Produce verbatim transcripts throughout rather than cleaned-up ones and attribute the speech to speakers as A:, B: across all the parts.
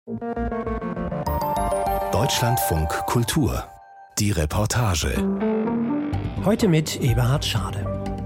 A: Deutschlandfunk Kultur. Die Reportage.
B: Heute mit Eberhard Schade.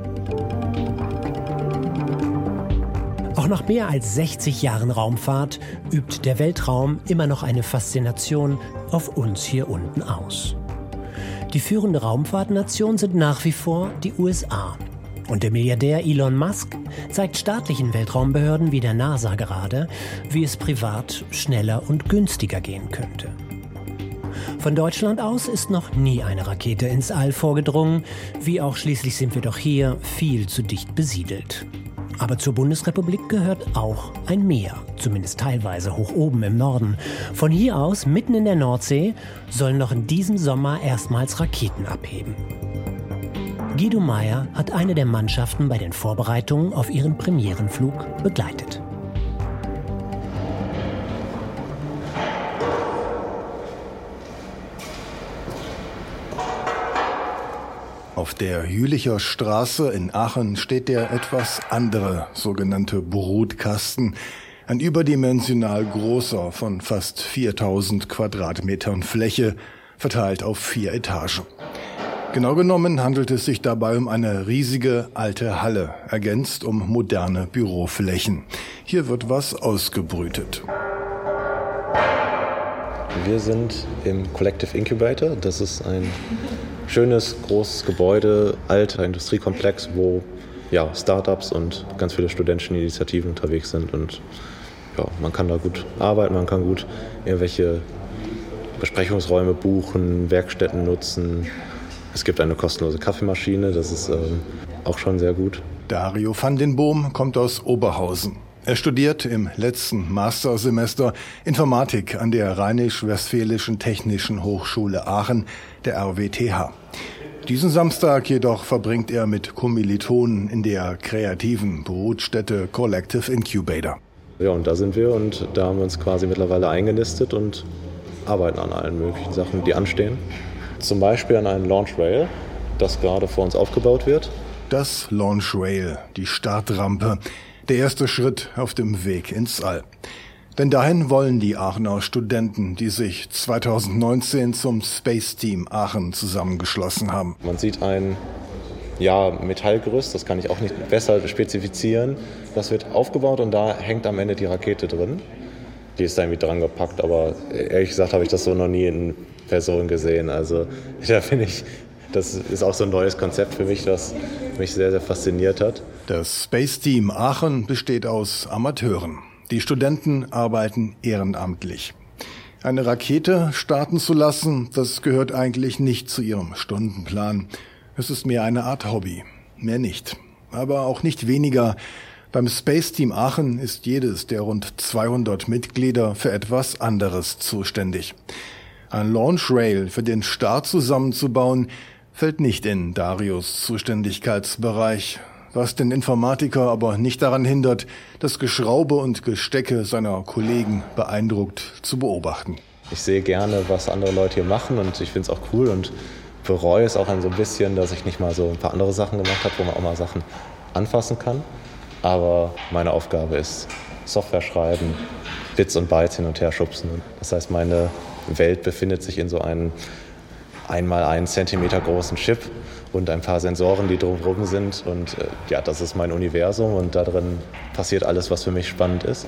B: Auch nach mehr als sechzig Jahren Raumfahrt übt der Weltraum immer noch eine Faszination auf uns hier unten aus. Die führende Raumfahrtnation sind nach wie vor die U S A. Und der Milliardär Elon Musk zeigt staatlichen Weltraumbehörden wie der NASA gerade, wie es privat schneller und günstiger gehen könnte. Von Deutschland aus ist noch nie eine Rakete ins All vorgedrungen, wie auch schließlich sind wir doch hier viel zu dicht besiedelt. Aber zur Bundesrepublik gehört auch ein Meer, zumindest teilweise hoch oben im Norden. Von hier aus, mitten in der Nordsee, sollen noch in diesem Sommer erstmals Raketen abheben. Guido Meyer hat eine der Mannschaften bei den Vorbereitungen auf ihren Premierenflug begleitet.
C: Auf der Jülicher Straße in Aachen steht der etwas andere sogenannte Brutkasten. Ein überdimensional großer von fast viertausend Quadratmetern Fläche, verteilt auf vier Etagen. Genau genommen handelt es sich dabei um eine riesige alte Halle, ergänzt um moderne Büroflächen. Hier wird was ausgebrütet.
D: Wir sind im Collective Incubator. Das ist ein schönes, großes Gebäude, alter Industriekomplex, wo ja, Startups und ganz viele studentische Initiativen unterwegs sind. Und ja, man kann da gut arbeiten, man kann gut irgendwelche Besprechungsräume buchen, Werkstätten nutzen. Es gibt eine kostenlose Kaffeemaschine, das ist ähm, auch schon sehr gut.
C: Dario van den Boom kommt aus Oberhausen. Er studiert im letzten Mastersemester Informatik an der Rheinisch-Westfälischen Technischen Hochschule Aachen, der R W T H. Diesen Samstag jedoch verbringt er mit Kommilitonen in der kreativen Brutstätte Collective Incubator.
D: Ja, und da sind wir und da haben wir uns quasi mittlerweile eingenistet und arbeiten an allen möglichen Sachen, die anstehen. Zum Beispiel an einem Launch Rail, das gerade vor uns aufgebaut wird.
C: Das Launch Rail, die Startrampe, der erste Schritt auf dem Weg ins All. Denn dahin wollen die Aachener Studenten, die sich zweitausendneunzehn zum Space Team Aachen zusammengeschlossen haben.
D: Man sieht ein ja, Metallgerüst, das kann ich auch nicht besser spezifizieren. Das wird aufgebaut und da hängt am Ende die Rakete drin. Die ist da irgendwie dran gepackt, aber ehrlich gesagt habe ich das so noch nie in Person gesehen. Also da finde ich, das ist auch so ein neues Konzept für mich, das mich sehr, sehr fasziniert hat.
C: Das Space Team Aachen besteht aus Amateuren. Die Studenten arbeiten ehrenamtlich. Eine Rakete starten zu lassen, das gehört eigentlich nicht zu ihrem Stundenplan. Es ist mehr eine Art Hobby, mehr nicht. Aber auch nicht weniger. Beim Space Team Aachen ist jedes der rund zweihundert Mitglieder für etwas anderes zuständig. Ein Launch Rail für den Start zusammenzubauen, fällt nicht in Darios Zuständigkeitsbereich, was den Informatiker aber nicht daran hindert, das Geschraube und Gestecke seiner Kollegen beeindruckt zu beobachten.
D: Ich sehe gerne, was andere Leute hier machen und ich finde es auch cool und bereue es auch ein so ein bisschen, dass ich nicht mal so ein paar andere Sachen gemacht habe, wo man auch mal Sachen anfassen kann. Aber meine Aufgabe ist Software schreiben, Bits und Bytes hin und her schubsen. Das heißt, meine Welt befindet sich in so einem einmal einen Zentimeter großen Chip und ein paar Sensoren, die drumherum sind. Und äh, ja, das ist mein Universum und da drin passiert alles, was für mich spannend ist.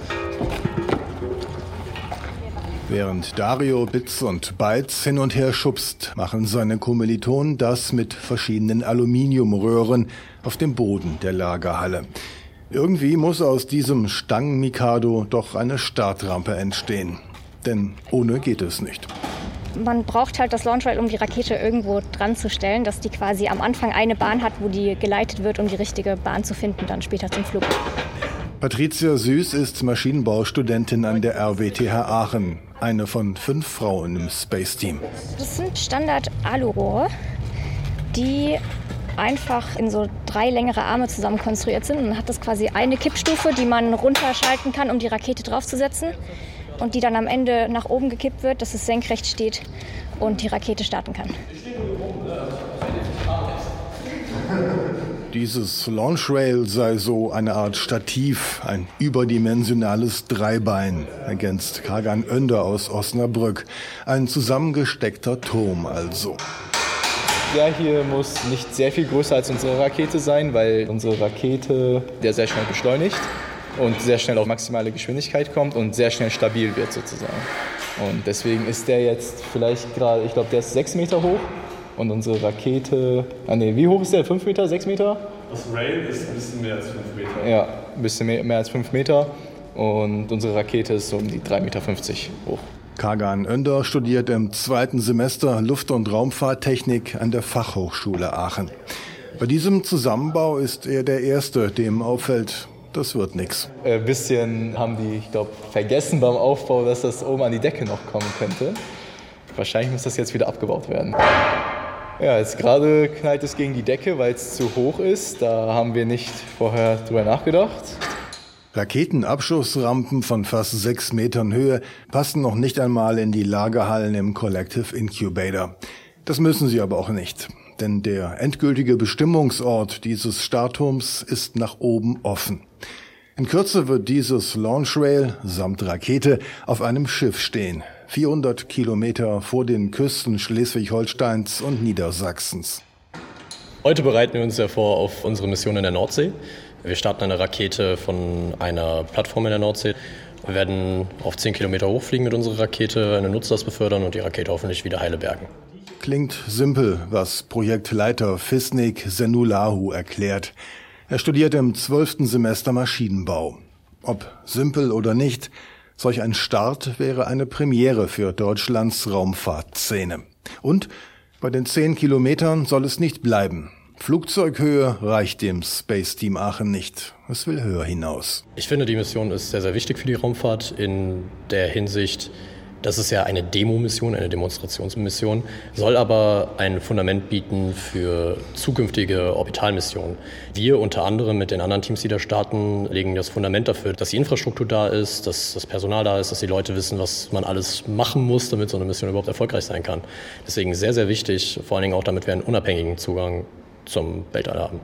C: Während Dario Bits und Bytes hin und her schubst, machen seine Kommilitonen das mit verschiedenen Aluminiumröhren auf dem Boden der Lagerhalle. Irgendwie muss aus diesem Stangen-Mikado doch eine Startrampe entstehen. Denn ohne geht es nicht.
E: Man braucht halt das Launch Rail, um die Rakete irgendwo dran zu stellen, dass die quasi am Anfang eine Bahn hat, wo die geleitet wird, um die richtige Bahn zu finden, dann später zum Flug.
C: Patricia Süß ist Maschinenbaustudentin an der R W T H Aachen, eine von fünf Frauen im Space Team.
E: Das sind Standard-Alurohre, die einfach in so drei längere Arme zusammen konstruiert sind. Und man hat das quasi eine Kippstufe, die man runterschalten kann, um die Rakete draufzusetzen. Und die dann am Ende nach oben gekippt wird, dass es senkrecht steht und die Rakete starten kann.
C: Dieses Launch Rail sei so eine Art Stativ, ein überdimensionales Dreibein, ergänzt Kagan Önder aus Osnabrück. Ein zusammengesteckter Turm also.
F: Der hier muss nicht sehr viel größer als unsere Rakete sein, weil unsere Rakete der sehr schnell beschleunigt und sehr schnell auf maximale Geschwindigkeit kommt und sehr schnell stabil wird sozusagen. Und deswegen ist der jetzt vielleicht gerade, ich glaube, der ist sechs Meter hoch. Und unsere Rakete, ah nee, wie hoch ist der? fünf Meter, sechs Meter?
G: Das Rail ist ein bisschen mehr als fünf Meter.
F: Ja, ein bisschen mehr, mehr als fünf Meter. Und unsere Rakete ist so um die drei Meter fünfzig hoch.
C: Kagan Önder studiert im zweiten Semester Luft- und Raumfahrttechnik an der Fachhochschule Aachen. Bei diesem Zusammenbau ist er der Erste, dem auffällt, das wird nix.
F: Ein bisschen haben die, ich glaube, vergessen beim Aufbau, dass das oben an die Decke noch kommen könnte. Wahrscheinlich muss das jetzt wieder abgebaut werden. Ja, jetzt gerade knallt es gegen die Decke, weil es zu hoch ist. Da haben wir nicht vorher drüber nachgedacht.
C: Raketenabschussrampen von fast sechs Metern Höhe passen noch nicht einmal in die Lagerhallen im Collective Incubator. Das müssen sie aber auch nicht. Denn der endgültige Bestimmungsort dieses Startturms ist nach oben offen. In Kürze wird dieses Launch Rail samt Rakete auf einem Schiff stehen. vierhundert Kilometer vor den Küsten Schleswig-Holsteins und Niedersachsens.
H: Heute bereiten wir uns ja vor auf unsere Mission in der Nordsee. Wir starten eine Rakete von einer Plattform in der Nordsee. Wir werden auf zehn Kilometer hochfliegen mit unserer Rakete, eine Nutzlast befördern und die Rakete hoffentlich wieder heile bergen.
C: Klingt simpel, was Projektleiter Fisnik Senulahu erklärt. Er studiert im zwölften Semester Maschinenbau. Ob simpel oder nicht, solch ein Start wäre eine Premiere für Deutschlands Raumfahrtszene. Und bei den zehn Kilometern soll es nicht bleiben. Flugzeughöhe reicht dem Space Team Aachen nicht. Es will höher hinaus.
H: Ich finde, die Mission ist sehr, sehr wichtig für die Raumfahrt in der Hinsicht, das ist ja eine Demo-Mission, eine Demonstrationsmission, soll aber ein Fundament bieten für zukünftige Orbitalmissionen. Wir unter anderem mit den anderen Teams, die da starten, legen das Fundament dafür, dass die Infrastruktur da ist, dass das Personal da ist, dass die Leute wissen, was man alles machen muss, damit so eine Mission überhaupt erfolgreich sein kann. Deswegen sehr, sehr wichtig, vor allen Dingen auch, damit wir einen unabhängigen Zugang zum Weltall haben.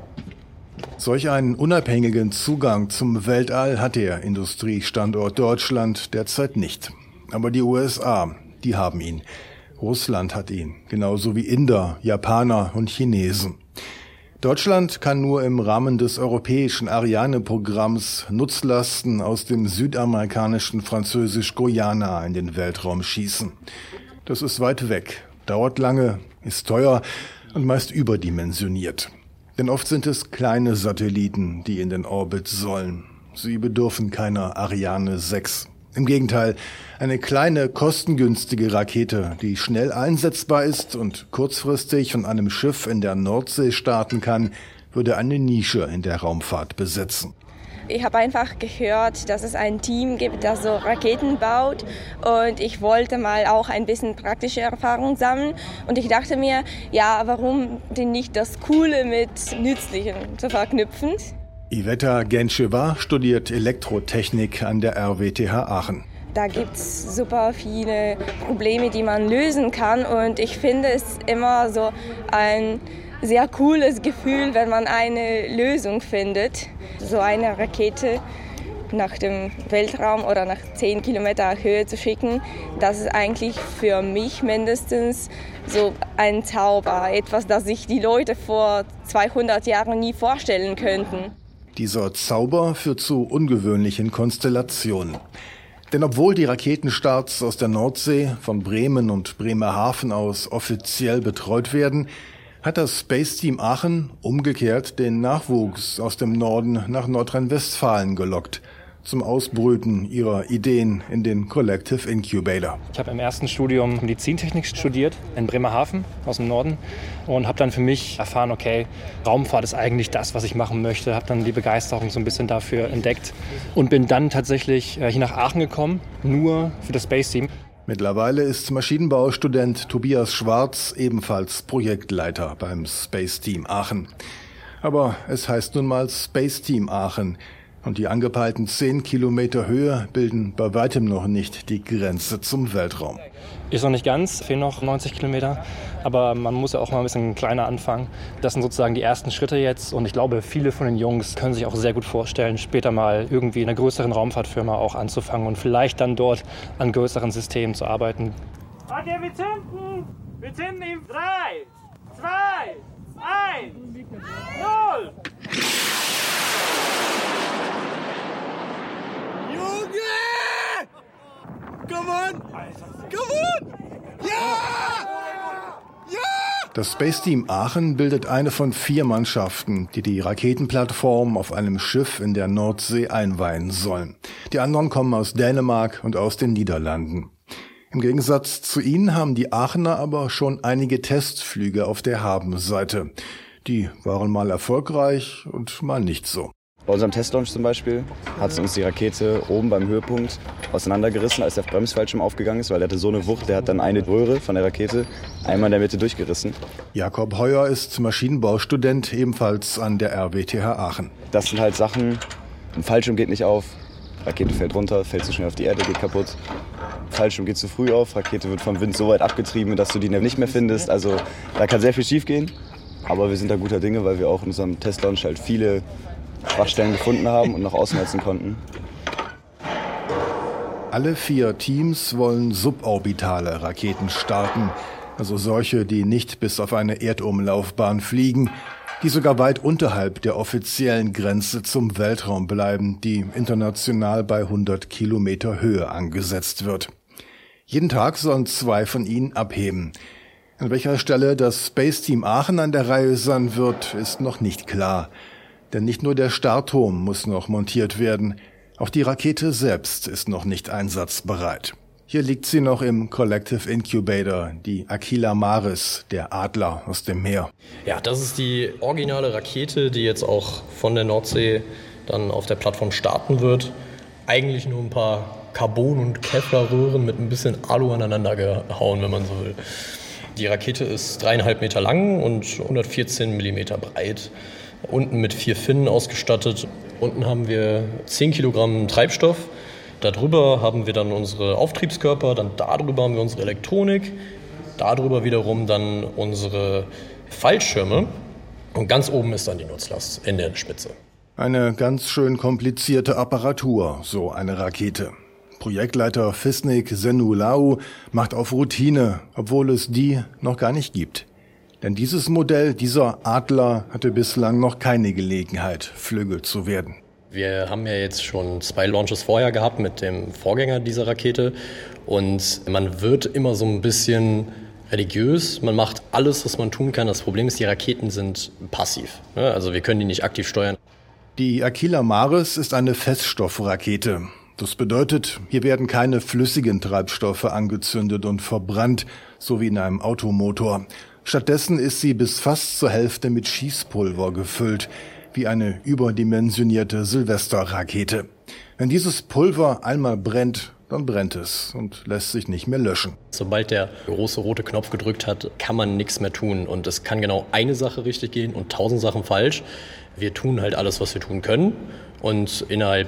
C: Solch einen unabhängigen Zugang zum Weltall hat der Industriestandort Deutschland derzeit nicht. Aber die U S A, die haben ihn. Russland hat ihn, genauso wie Inder, Japaner und Chinesen. Deutschland kann nur im Rahmen des europäischen Ariane-Programms Nutzlasten aus dem südamerikanischen Französisch-Guyana in den Weltraum schießen. Das ist weit weg, dauert lange, ist teuer und meist überdimensioniert. Denn oft sind es kleine Satelliten, die in den Orbit sollen. Sie bedürfen keiner Ariane sechs. Im Gegenteil, eine kleine, kostengünstige Rakete, die schnell einsetzbar ist und kurzfristig von einem Schiff in der Nordsee starten kann, würde eine Nische in der Raumfahrt besetzen.
I: Ich habe einfach gehört, dass es ein Team gibt, das so Raketen baut, und ich wollte mal auch ein bisschen praktische Erfahrung sammeln, und ich dachte mir, ja, warum denn nicht das Coole mit Nützlichem zu verknüpfen?
C: Iveta Gencheva studiert Elektrotechnik an der R W T H Aachen.
I: Da gibt es super viele Probleme, die man lösen kann, und ich finde es immer so ein sehr cooles Gefühl, wenn man eine Lösung findet. So eine Rakete nach dem Weltraum oder nach zehn Kilometer Höhe zu schicken, das ist eigentlich für mich mindestens so ein Zauber, etwas, das sich die Leute vor zweihundert Jahren nie vorstellen könnten.
C: Dieser Zauber führt zu ungewöhnlichen Konstellationen. Denn obwohl die Raketenstarts aus der Nordsee von Bremen und Bremerhaven aus offiziell betreut werden, hat das Space Team Aachen umgekehrt den Nachwuchs aus dem Norden nach Nordrhein-Westfalen gelockt, zum Ausbrüten ihrer Ideen in den Collective Incubator.
J: Ich habe im ersten Studium Medizintechnik studiert in Bremerhaven aus dem Norden und habe dann für mich erfahren, okay, Raumfahrt ist eigentlich das, was ich machen möchte. Habe dann die Begeisterung so ein bisschen dafür entdeckt und bin dann tatsächlich hier nach Aachen gekommen, nur für das Space Team.
C: Mittlerweile ist Maschinenbaustudent Tobias Schwarz ebenfalls Projektleiter beim Space Team Aachen. Aber es heißt nun mal Space Team Aachen. Und die angepeilten zehn Kilometer Höhe bilden bei weitem noch nicht die Grenze zum Weltraum.
J: Ist noch nicht ganz, fehlen noch neunzig Kilometer, aber man muss ja auch mal ein bisschen kleiner anfangen. Das sind sozusagen die ersten Schritte jetzt und ich glaube, viele von den Jungs können sich auch sehr gut vorstellen, später mal irgendwie in einer größeren Raumfahrtfirma auch anzufangen und vielleicht dann dort an größeren Systemen zu arbeiten.
K: Okay, wir zünden! Wir zünden in drei, zwei, eins, null!
L: Junge! Come on! Come on! Ja! Ja!
C: Das Space Team Aachen bildet eine von vier Mannschaften, die die Raketenplattform auf einem Schiff in der Nordsee einweihen sollen. Die anderen kommen aus Dänemark und aus den Niederlanden. Im Gegensatz zu ihnen haben die Aachener aber schon einige Testflüge auf der Habenseite. Die waren mal erfolgreich und mal nicht so.
M: Bei unserem Testlaunch zum Beispiel hat uns die Rakete oben beim Höhepunkt auseinandergerissen, als der Bremsfallschirm aufgegangen ist, weil der hatte so eine Wucht, der hat dann eine Röhre von der Rakete einmal in der Mitte durchgerissen.
C: Jakob Heuer ist Maschinenbaustudent, ebenfalls an der R W T H Aachen.
M: Das sind halt Sachen, ein Fallschirm geht nicht auf, Rakete fällt runter, fällt zu schnell auf die Erde, geht kaputt. Fallschirm geht zu früh auf, Rakete wird vom Wind so weit abgetrieben, dass du die nicht mehr findest. Also da kann sehr viel schief gehen, aber wir sind da guter Dinge, weil wir auch in unserem Testlaunch halt viele Schwachstellen gefunden haben und noch ausmerzen konnten.
C: Alle vier Teams wollen suborbitale Raketen starten, also solche, die nicht bis auf eine Erdumlaufbahn fliegen, die sogar weit unterhalb der offiziellen Grenze zum Weltraum bleiben, die international bei hundert Kilometer Höhe angesetzt wird. Jeden Tag sollen zwei von ihnen abheben. An welcher Stelle das Space Team Aachen an der Reihe sein wird, ist noch nicht klar. Denn nicht nur der Startturm muss noch montiert werden, auch die Rakete selbst ist noch nicht einsatzbereit. Hier liegt sie noch im Collective Incubator, die Aquila Maris, der Adler aus dem Meer.
H: Ja, das ist die originale Rakete, die jetzt auch von der Nordsee dann auf der Plattform starten wird. Eigentlich nur ein paar Carbon- und Kevlar-Röhren mit ein bisschen Alu aneinander gehauen, wenn man so will. Die Rakete ist dreieinhalb Meter lang und hundertvierzehn Millimeter breit. Unten mit vier Finnen ausgestattet. Unten haben wir zehn Kilogramm Treibstoff. Darüber haben wir dann unsere Auftriebskörper, dann darüber haben wir unsere Elektronik, darüber wiederum dann unsere Fallschirme und ganz oben ist dann die Nutzlast in der Spitze.
C: Eine ganz schön komplizierte Apparatur, so eine Rakete. Projektleiter Fisnik Senulau macht auf Routine, obwohl es die noch gar nicht gibt. Denn dieses Modell, dieser Adler, hatte bislang noch keine Gelegenheit, Flügel zu werden.
H: Wir haben ja jetzt schon zwei Launches vorher gehabt mit dem Vorgänger dieser Rakete und man wird immer so ein bisschen religiös. Man macht alles, was man tun kann. Das Problem ist, die Raketen sind passiv. Also wir können die nicht aktiv steuern.
C: Die Aquila Maris ist eine Feststoffrakete. Das bedeutet, hier werden keine flüssigen Treibstoffe angezündet und verbrannt, so wie in einem Automotor. Stattdessen ist sie bis fast zur Hälfte mit Schießpulver gefüllt, wie eine überdimensionierte Silvesterrakete. Wenn dieses Pulver einmal brennt, dann brennt es und lässt sich nicht mehr löschen.
H: Sobald der große rote Knopf gedrückt hat, kann man nichts mehr tun. Und es kann genau eine Sache richtig gehen und tausend Sachen falsch. Wir tun halt alles, was wir tun können. Und innerhalb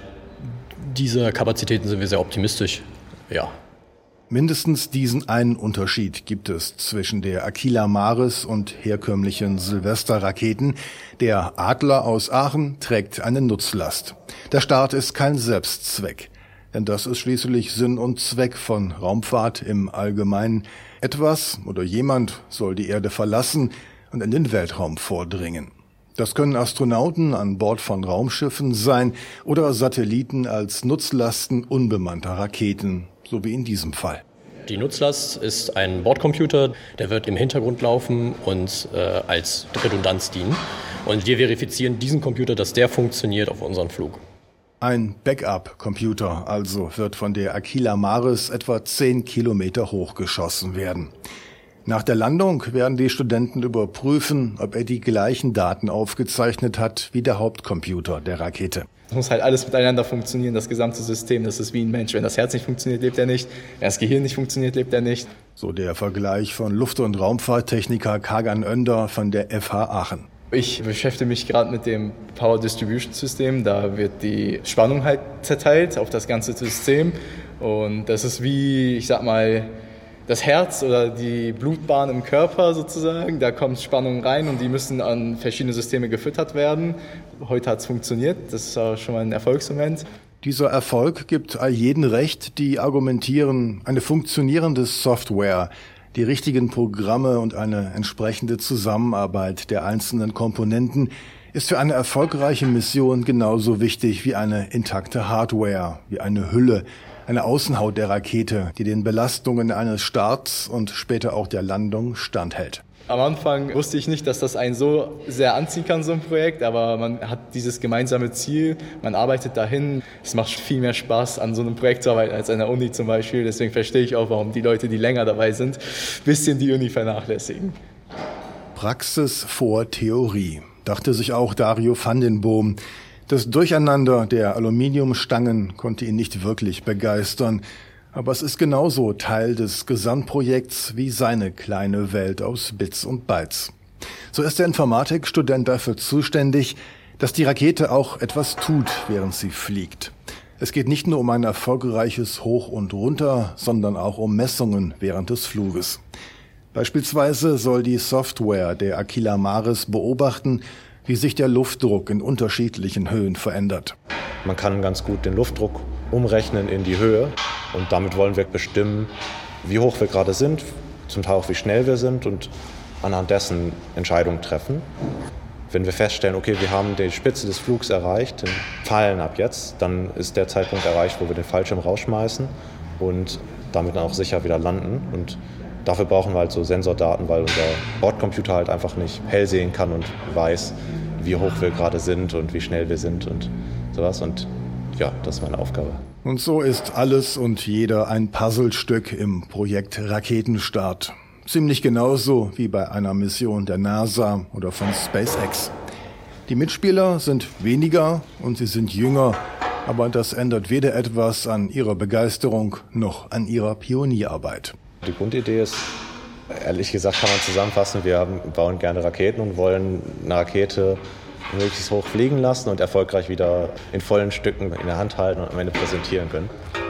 H: dieser Kapazitäten sind wir sehr optimistisch. Ja.
C: Mindestens diesen einen Unterschied gibt es zwischen der Aquila Maris und herkömmlichen Silvesterraketen. Der Adler aus Aachen trägt eine Nutzlast. Der Start ist kein Selbstzweck, denn das ist schließlich Sinn und Zweck von Raumfahrt im Allgemeinen. Etwas oder jemand soll die Erde verlassen und in den Weltraum vordringen. Das können Astronauten an Bord von Raumschiffen sein oder Satelliten als Nutzlasten unbemannter Raketen. So wie in diesem Fall.
H: Die Nutzlast ist ein Bordcomputer, der wird im Hintergrund laufen und äh, als Redundanz dienen. Und wir verifizieren diesen Computer, dass der funktioniert auf unseren Flug.
C: Ein Backup-Computer also wird von der Aquila Maris etwa zehn Kilometer hochgeschossen werden. Nach der Landung werden die Studenten überprüfen, ob er die gleichen Daten aufgezeichnet hat wie der Hauptcomputer der Rakete.
F: Es muss halt alles miteinander funktionieren, das gesamte System. Das ist wie ein Mensch. Wenn das Herz nicht funktioniert, lebt er nicht. Wenn das Gehirn nicht funktioniert, lebt er nicht.
C: So der Vergleich von Luft- und Raumfahrttechniker Kagan Önder von der F H Aachen.
F: Ich beschäftige mich gerade mit dem Power Distribution System. Da wird die Spannung halt zerteilt auf das ganze System. Und das ist wie, ich sag mal, das Herz oder die Blutbahn im Körper sozusagen. Da kommt Spannung rein und die müssen an verschiedene Systeme gefüttert werden. Heute hat es funktioniert. Das ist auch schon mal ein Erfolgsmoment.
C: Dieser Erfolg gibt all jeden recht, die argumentieren, eine funktionierende Software, die richtigen Programme und eine entsprechende Zusammenarbeit der einzelnen Komponenten ist für eine erfolgreiche Mission genauso wichtig wie eine intakte Hardware, wie eine Hülle, eine Außenhaut der Rakete, die den Belastungen eines Starts und später auch der Landung standhält.
F: Am Anfang wusste ich nicht, dass das einen so sehr anziehen kann, so ein Projekt, aber man hat dieses gemeinsame Ziel, man arbeitet dahin. Es macht viel mehr Spaß, an so einem Projekt zu arbeiten als an der Uni zum Beispiel. Deswegen verstehe ich auch, warum die Leute, die länger dabei sind, ein bisschen die Uni vernachlässigen.
C: Praxis vor Theorie, dachte sich auch Dario van den Boom. Das Durcheinander der Aluminiumstangen konnte ihn nicht wirklich begeistern. Aber es ist genauso Teil des Gesamtprojekts wie seine kleine Welt aus Bits und Bytes. So ist der Informatikstudent dafür zuständig, dass die Rakete auch etwas tut, während sie fliegt. Es geht nicht nur um ein erfolgreiches Hoch und Runter, sondern auch um Messungen während des Fluges. Beispielsweise soll die Software der Aquila Maris beobachten, wie sich der Luftdruck in unterschiedlichen Höhen verändert.
D: Man kann ganz gut den Luftdruck umrechnen in die Höhe und damit wollen wir bestimmen, wie hoch wir gerade sind, zum Teil auch wie schnell wir sind und anhand dessen Entscheidungen treffen. Wenn wir feststellen, okay, wir haben die Spitze des Flugs erreicht, den Fallen ab jetzt, dann ist der Zeitpunkt erreicht, wo wir den Fallschirm rausschmeißen und damit dann auch sicher wieder landen. Und dafür brauchen wir halt so Sensordaten, weil unser Bordcomputer halt einfach nicht hell sehen kann und weiß, wie hoch wir gerade sind und wie schnell wir sind und sowas. Und ja, das ist meine Aufgabe.
C: Und so ist alles und jeder ein Puzzlestück im Projekt Raketenstart. Ziemlich genauso wie bei einer Mission der NASA oder von SpaceX. Die Mitspieler sind weniger und sie sind jünger, aber das ändert weder etwas an ihrer Begeisterung noch an ihrer Pionierarbeit.
D: Die Grundidee ist, ehrlich gesagt kann man zusammenfassen, wir haben, bauen gerne Raketen und wollen eine Rakete möglichst hoch fliegen lassen und erfolgreich wieder in vollen Stücken in der Hand halten und am Ende präsentieren können.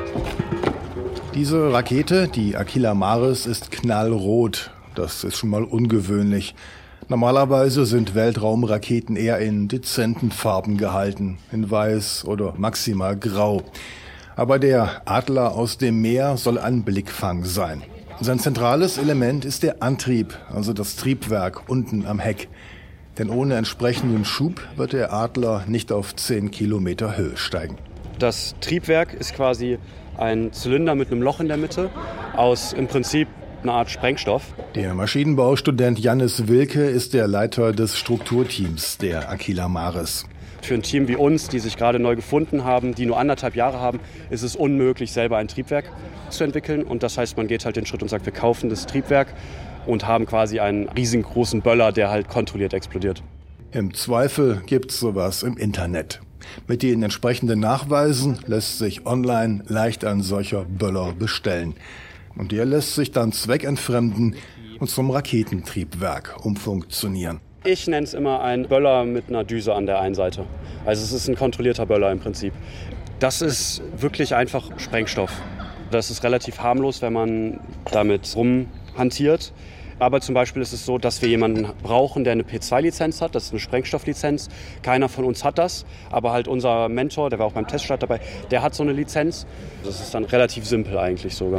C: Diese Rakete, die Aquila Maris, ist knallrot. Das ist schon mal ungewöhnlich. Normalerweise sind Weltraumraketen eher in dezenten Farben gehalten, in weiß oder maximal grau. Aber der Adler aus dem Meer soll ein Blickfang sein. Sein zentrales Element ist der Antrieb, also das Triebwerk unten am Heck. Denn ohne entsprechenden Schub wird der Adler nicht auf zehn Kilometer Höhe steigen.
N: Das Triebwerk ist quasi ein Zylinder mit einem Loch in der Mitte aus im Prinzip einer Art Sprengstoff.
C: Der Maschinenbaustudent Jannis Wilke ist der Leiter des Strukturteams der Aquila Maris.
N: Für ein Team wie uns, die sich gerade neu gefunden haben, die nur anderthalb Jahre haben, ist es unmöglich, selber ein Triebwerk zu entwickeln. Und das heißt, man geht halt den Schritt und sagt, wir kaufen das Triebwerk und haben quasi einen riesengroßen Böller, der halt kontrolliert explodiert.
C: Im Zweifel gibt's sowas im Internet. Mit den entsprechenden Nachweisen lässt sich online leicht ein solcher Böller bestellen. Und der lässt sich dann zweckentfremden und zum Raketentriebwerk umfunktionieren.
N: Ich nenne es immer ein Böller mit einer Düse an der einen Seite. Also es ist ein kontrollierter Böller im Prinzip. Das ist wirklich einfach Sprengstoff. Das ist relativ harmlos, wenn man damit rumhantiert. Aber zum Beispiel ist es so, dass wir jemanden brauchen, der eine P zwei Lizenz hat. Das ist eine Sprengstofflizenz. Keiner von uns hat das. Aber halt unser Mentor, der war auch beim Teststart dabei, der hat so eine Lizenz. Das ist dann relativ simpel eigentlich sogar.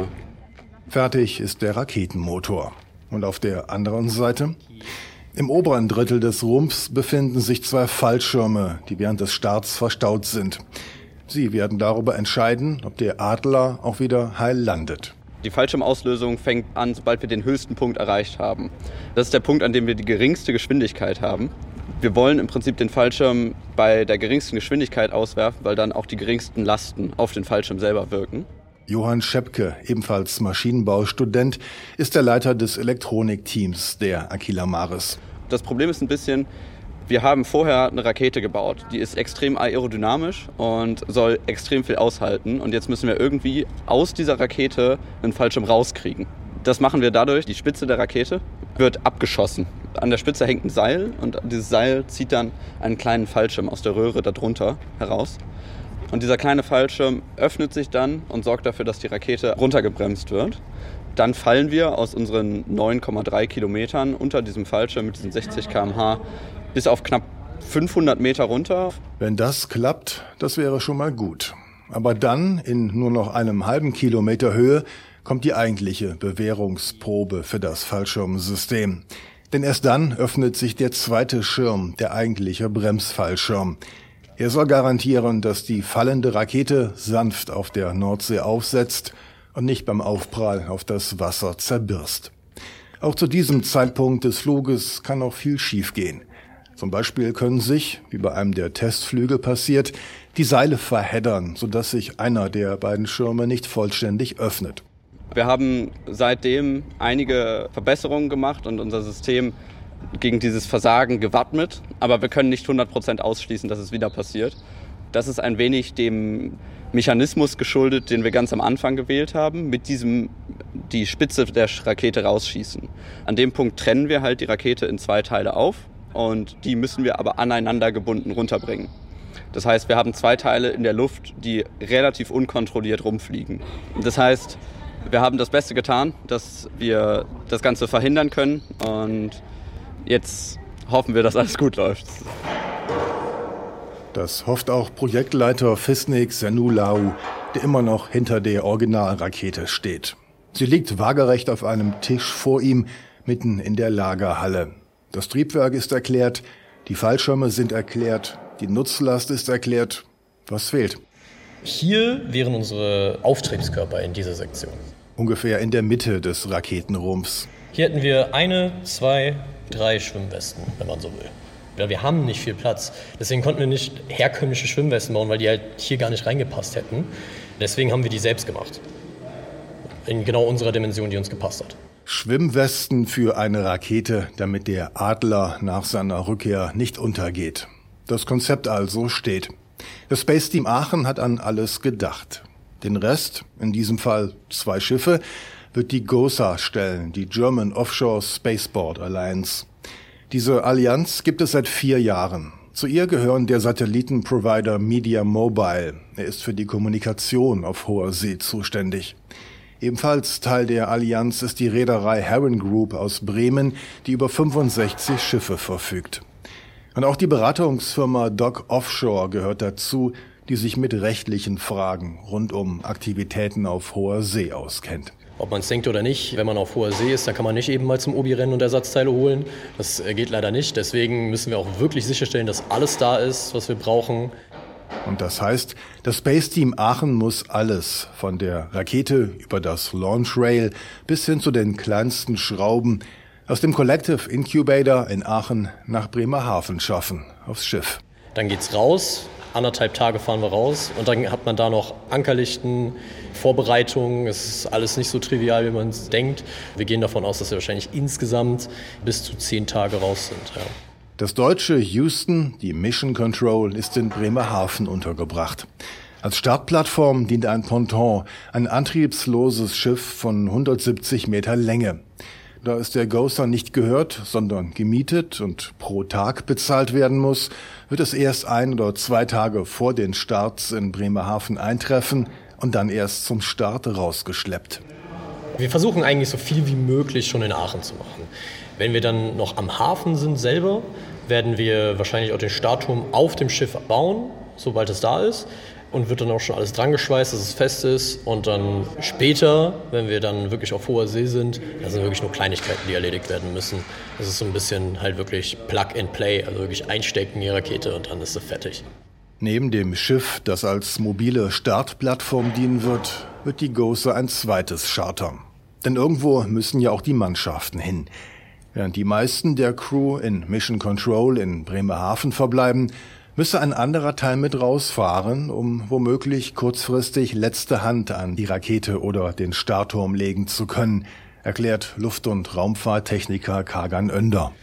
C: Fertig ist der Raketenmotor. Und auf der anderen Seite? Im oberen Drittel des Rumpfs befinden sich zwei Fallschirme, die während des Starts verstaut sind. Sie werden darüber entscheiden, ob der Adler auch wieder heil landet.
O: Die Fallschirmauslösung fängt an, sobald wir den höchsten Punkt erreicht haben. Das ist der Punkt, an dem wir die geringste Geschwindigkeit haben. Wir wollen im Prinzip den Fallschirm bei der geringsten Geschwindigkeit auswerfen, weil dann auch die geringsten Lasten auf den Fallschirm selber wirken.
C: Johann Schepke, ebenfalls Maschinenbaustudent, ist der Leiter des Elektronikteams der Aquila Maris.
O: Das Problem ist ein bisschen, wir haben vorher eine Rakete gebaut. Die ist extrem aerodynamisch und soll extrem viel aushalten. Und jetzt müssen wir irgendwie aus dieser Rakete einen Fallschirm rauskriegen. Das machen wir dadurch, die Spitze der Rakete wird abgeschossen. An der Spitze hängt ein Seil und dieses Seil zieht dann einen kleinen Fallschirm aus der Röhre darunter heraus. Und dieser kleine Fallschirm öffnet sich dann und sorgt dafür, dass die Rakete runtergebremst wird. Dann fallen wir aus unseren neun Komma drei Kilometern unter diesem Fallschirm mit diesen sechzig Kilometer pro Stunde bis auf knapp fünfhundert Meter runter.
C: Wenn das klappt, das wäre schon mal gut. Aber dann, in nur noch einem halben Kilometer Höhe, kommt die eigentliche Bewährungsprobe für das Fallschirmsystem. Denn erst dann öffnet sich der zweite Schirm, der eigentliche Bremsfallschirm. Er soll garantieren, dass die fallende Rakete sanft auf der Nordsee aufsetzt und nicht beim Aufprall auf das Wasser zerbirst. Auch zu diesem Zeitpunkt des Fluges kann noch viel schiefgehen. Zum Beispiel können sich, wie bei einem der Testflüge passiert, die Seile verheddern, sodass sich einer der beiden Schirme nicht vollständig öffnet.
O: Wir haben seitdem einige Verbesserungen gemacht und unser System gegen dieses Versagen gewappnet. Aber wir können nicht hundert Prozent ausschließen, dass es wieder passiert. Das ist ein wenig dem Mechanismus geschuldet, den wir ganz am Anfang gewählt haben, mit diesem die Spitze der Rakete rausschießen. An dem Punkt trennen wir halt die Rakete in zwei Teile auf und die müssen wir aber aneinander gebunden runterbringen. Das heißt, wir haben zwei Teile in der Luft, die relativ unkontrolliert rumfliegen. Das heißt, wir haben das Beste getan, dass wir das Ganze verhindern können und jetzt hoffen wir, dass alles gut läuft.
C: Das hofft auch Projektleiter Fisnik Senulau, der immer noch hinter der Originalrakete steht. Sie liegt waagerecht auf einem Tisch vor ihm, mitten in der Lagerhalle. Das Triebwerk ist erklärt, die Fallschirme sind erklärt, die Nutzlast ist erklärt. Was fehlt?
H: Hier wären unsere Auftriebskörper in dieser Sektion.
C: Ungefähr in der Mitte des Raketenrumpfs.
H: Hier hätten wir eine, zwei, drei Schwimmwesten, wenn man so will. Ja, wir haben nicht viel Platz. Deswegen konnten wir nicht herkömmliche Schwimmwesten bauen, weil die halt hier gar nicht reingepasst hätten. Deswegen haben wir die selbst gemacht. In genau unserer Dimension, die uns gepasst hat.
C: Schwimmwesten für eine Rakete, damit der Adler nach seiner Rückkehr nicht untergeht. Das Konzept also steht. Das Space Team Aachen hat an alles gedacht. Den Rest, in diesem Fall zwei Schiffe, wird die GOSA stellen, die German Offshore Spaceport Alliance. Diese Allianz gibt es seit vier Jahren. Zu ihr gehören der Satellitenprovider Media Mobile. Er ist für die Kommunikation auf hoher See zuständig. Ebenfalls Teil der Allianz ist die Reederei Heron Group aus Bremen, die über fünfundsechzig Schiffe verfügt. Und auch die Beratungsfirma Dock Offshore gehört dazu, die sich mit rechtlichen Fragen rund um Aktivitäten auf hoher See auskennt.
H: Ob man es denkt oder nicht, wenn man auf hoher See ist, dann kann man nicht eben mal zum Obi rennen und Ersatzteile holen. Das geht leider nicht. Deswegen müssen wir auch wirklich sicherstellen, dass alles da ist, was wir brauchen.
C: Und das heißt, das Space Team Aachen muss alles, von der Rakete über das Launch Rail bis hin zu den kleinsten Schrauben, aus dem Collective Incubator in Aachen nach Bremerhaven schaffen, aufs Schiff.
H: Dann geht's raus. Anderthalb Tage fahren wir raus und dann hat man da noch Ankerlichten, Vorbereitungen. Es ist alles nicht so trivial, wie man es denkt. Wir gehen davon aus, dass wir wahrscheinlich insgesamt bis zu zehn Tage raus sind. Ja.
C: Das deutsche Houston, die Mission Control, ist in Bremerhaven untergebracht. Als Startplattform dient ein Ponton, ein antriebsloses Schiff von hundertsiebzig Meter Länge. Da es der GOSA nicht gehört, sondern gemietet und pro Tag bezahlt werden muss, wird es erst ein oder zwei Tage vor den Starts in Bremerhaven eintreffen und dann erst zum Start rausgeschleppt.
H: Wir versuchen eigentlich so viel wie möglich schon in Aachen zu machen. Wenn wir dann noch am Hafen sind selber, werden wir wahrscheinlich auch den Startturm auf dem Schiff bauen, sobald es da ist. Und wird dann auch schon alles dran geschweißt, dass es fest ist. Und dann später, wenn wir dann wirklich auf hoher See sind, da sind wirklich nur Kleinigkeiten, die erledigt werden müssen. Das ist so ein bisschen halt wirklich Plug and Play, also wirklich einstecken in die Rakete und dann ist sie fertig.
C: Neben dem Schiff, das als mobile Startplattform dienen wird, wird die GOSA ein zweites chartern. Denn irgendwo müssen ja auch die Mannschaften hin. Während die meisten der Crew in Mission Control in Bremerhaven verbleiben, müsse ein anderer Teil mit rausfahren, um womöglich kurzfristig letzte Hand an die Rakete oder den Startturm legen zu können, erklärt Luft- und Raumfahrttechniker Kagan Önder.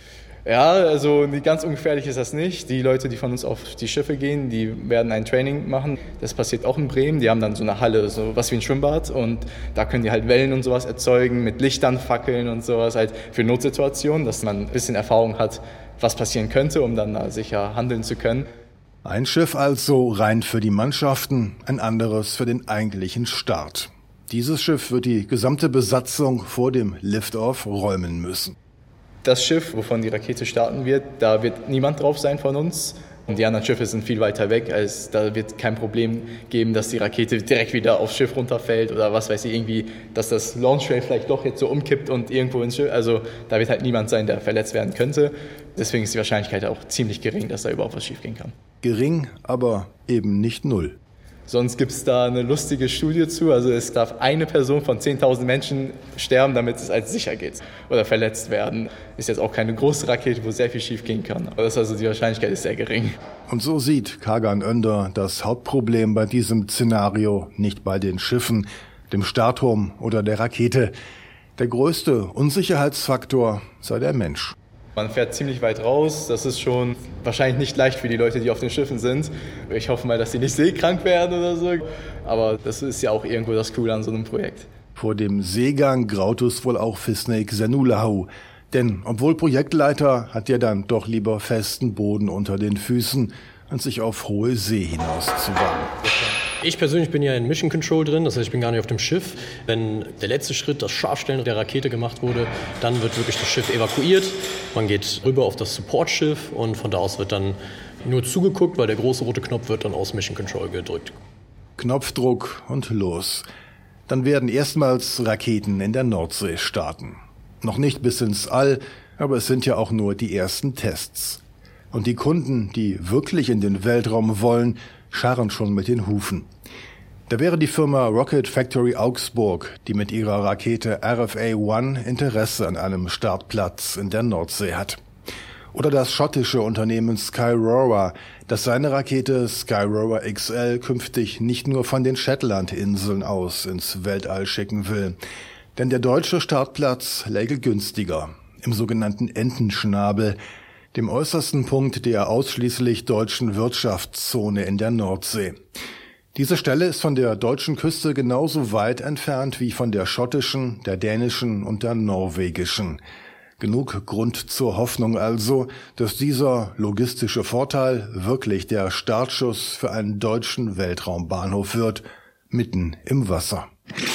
F: Ja, also ganz ungefährlich ist das nicht. Die Leute, die von uns auf die Schiffe gehen, die werden ein Training machen. Das passiert auch in Bremen. Die haben dann so eine Halle, so was wie ein Schwimmbad. Und da können die halt Wellen und sowas erzeugen mit Lichtern, Fackeln und sowas halt für Notsituationen, dass man ein bisschen Erfahrung hat, was passieren könnte, um dann da sicher handeln zu können.
C: Ein Schiff also rein für die Mannschaften, ein anderes für den eigentlichen Start. Dieses Schiff wird die gesamte Besatzung vor dem Liftoff räumen müssen.
F: Das Schiff, wovon die Rakete starten wird, da wird niemand drauf sein von uns. Und die anderen Schiffe sind viel weiter weg, als da wird kein Problem geben, dass die Rakete direkt wieder aufs Schiff runterfällt oder was weiß ich, irgendwie, dass das Launchrail vielleicht doch jetzt so umkippt und irgendwo ins Schiff, also da wird halt niemand sein, der verletzt werden könnte. Deswegen ist die Wahrscheinlichkeit auch ziemlich gering, dass da überhaupt was schiefgehen kann.
C: Gering, aber eben nicht null.
F: Sonst gibt es da eine lustige Studie zu. Also es darf eine Person von zehntausend Menschen sterben, damit es als sicher geht oder verletzt werden. Ist jetzt auch keine große Rakete, wo sehr viel schief gehen kann. Aber das ist also die Wahrscheinlichkeit ist sehr gering.
C: Und so sieht Kagan Önder das Hauptproblem bei diesem Szenario nicht bei den Schiffen, dem Startturm oder der Rakete. Der größte Unsicherheitsfaktor sei der Mensch.
F: Man fährt ziemlich weit raus, das ist schon wahrscheinlich nicht leicht für die Leute, die auf den Schiffen sind. Ich hoffe mal, dass sie nicht seekrank werden oder so, aber das ist ja auch irgendwo das Coole an so einem Projekt.
C: Vor dem Seegang graut es wohl auch für Snake Zenulahu, denn obwohl Projektleiter hat er dann doch lieber festen Boden unter den Füßen, als sich auf hohe See hinaus zu wagen.
H: Ich persönlich bin ja in Mission Control drin, das heißt, ich bin gar nicht auf dem Schiff. Wenn der letzte Schritt, das Scharfstellen der Rakete gemacht wurde, dann wird wirklich das Schiff evakuiert. Man geht rüber auf das Supportschiff und von da aus wird dann nur zugeguckt, weil der große rote Knopf wird dann aus Mission Control gedrückt.
C: Knopfdruck und los. Dann werden erstmals Raketen in der Nordsee starten. Noch nicht bis ins All, aber es sind ja auch nur die ersten Tests. Und die Kunden, die wirklich in den Weltraum wollen, scharren schon mit den Hufen. Da wäre die Firma Rocket Factory Augsburg, die mit ihrer Rakete R F A eins Interesse an einem Startplatz in der Nordsee hat. Oder das schottische Unternehmen Skyrover, das seine Rakete Skyrover X L künftig nicht nur von den Shetlandinseln aus ins Weltall schicken will. Denn der deutsche Startplatz läge günstiger, im sogenannten Entenschnabel, dem äußersten Punkt der ausschließlich deutschen Wirtschaftszone in der Nordsee. Diese Stelle ist von der deutschen Küste genauso weit entfernt wie von der schottischen, der dänischen und der norwegischen. Genug Grund zur Hoffnung also, dass dieser logistische Vorteil wirklich der Startschuss für einen deutschen Weltraumbahnhof wird, mitten im Wasser.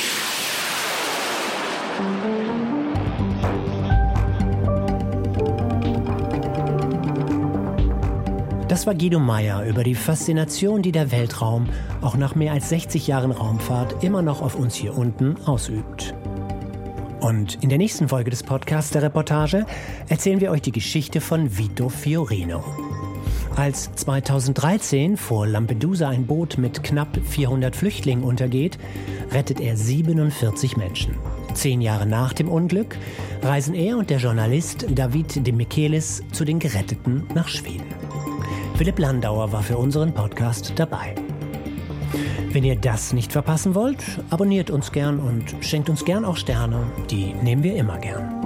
B: Das war Guido Meyer über die Faszination, die der Weltraum auch nach mehr als sechzig Jahren Raumfahrt immer noch auf uns hier unten ausübt. Und in der nächsten Folge des Podcasts der Reportage erzählen wir euch die Geschichte von Vito Fiorino. Als zweitausenddreizehn vor Lampedusa ein Boot mit knapp vierhundert Flüchtlingen untergeht, rettet er siebenundvierzig Menschen. Zehn Jahre nach dem Unglück reisen er und der Journalist David de Michelis zu den Geretteten nach Schweden. Philipp Landauer war für unseren Podcast dabei. Wenn ihr das nicht verpassen wollt, abonniert uns gern und schenkt uns gern auch Sterne. Die nehmen wir immer gern.